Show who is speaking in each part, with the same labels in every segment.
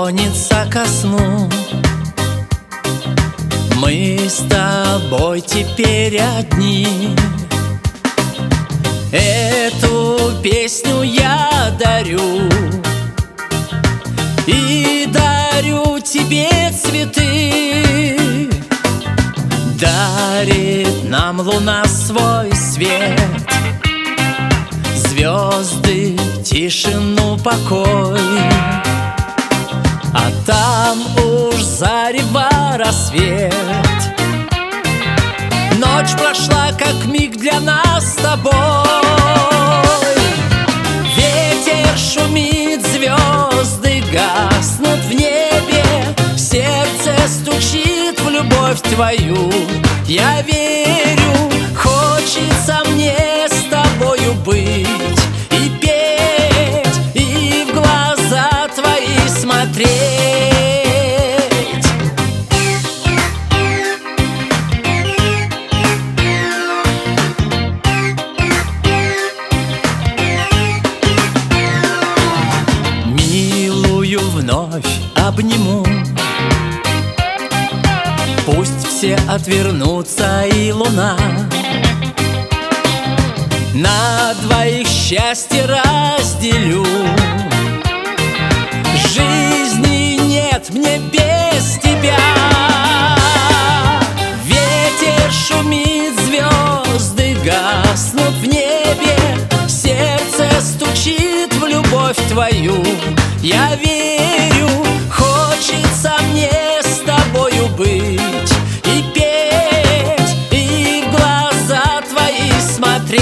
Speaker 1: клонится ко сну. Мы с тобой теперь одни. Эту песню я дарю, и дарю тебе цветы. Дарит нам луна свой свет, звезды тишину, покой. А там уж зарево, рассвет. Ночь прошла, как миг для нас с тобой. Ветер шумит, звезды гаснут в небе, сердце стучит в любовь твою. Я верю, хочется мне с тобою быть и петь, и в глаза твои смотреть. Милую вновь обниму, пусть все отвернутся, и луна на двоих счастье разделю. Жизни нет мне без тебя. Ветер шумит, звезды гаснут в небе, сердце стучит в любовь твою. Я верю, хочется мне с тобою быть и петь, и в глаза твои смотреть.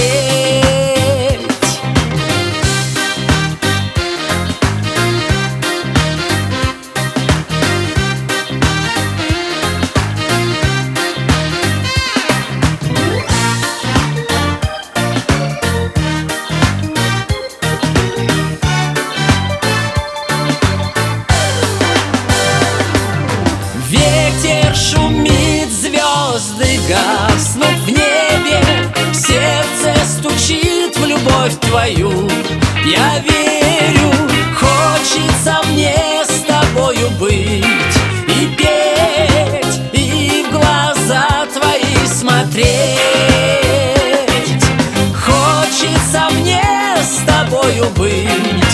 Speaker 1: Ветер шумит, звезды гаснут в небе, сердце стучит в любовь твою. Я верю, хочется мне с тобою быть и петь, и в глаза твои смотреть. Хочется мне с тобою быть